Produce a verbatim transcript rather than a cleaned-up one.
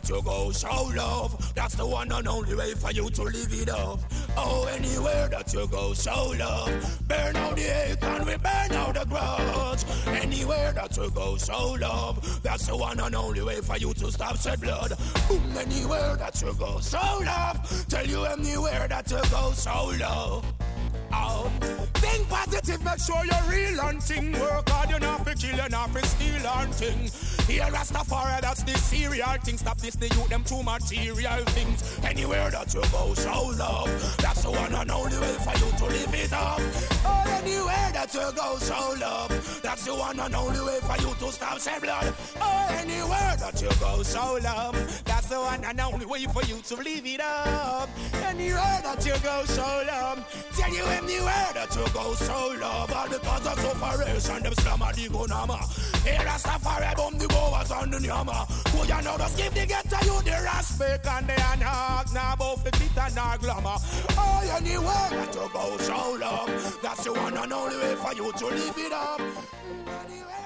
that you go show love. That's the one and only way for you to live it up. Oh, anywhere that you go show love. Burn out the hate and we burn out the grudge. Anywhere that you go show love. That's the one and only way for you to stop shed blood. Boom, anywhere that you go show love. Tell you anywhere that you go show love. Oh, think positive, make sure you're real and thing. Work hard, you're not for kill, you're not for steal and thing. Here Rastafari, that's the serial thing. Stop this, the youth, them true material things. Anywhere that you go, show love. That's the one and only way for you to live it up. Oh, anywhere that you go, show love. That's the one and only way for you to stop shed blood. Oh, anywhere that you go, show love. That's the one and only way for you to live it up. Anywhere that you go, show love. Tell you anywhere that you go, so love. All because of sufferation, them slammer the gunama. Here Rastafari, boom the boas on the nyama. Who you know, just give the get to you the respect and the anak. Now both the glitter and the glamour. Oh, anywhere that you go, so love. That's the one and only way for you to live it up. Anywhere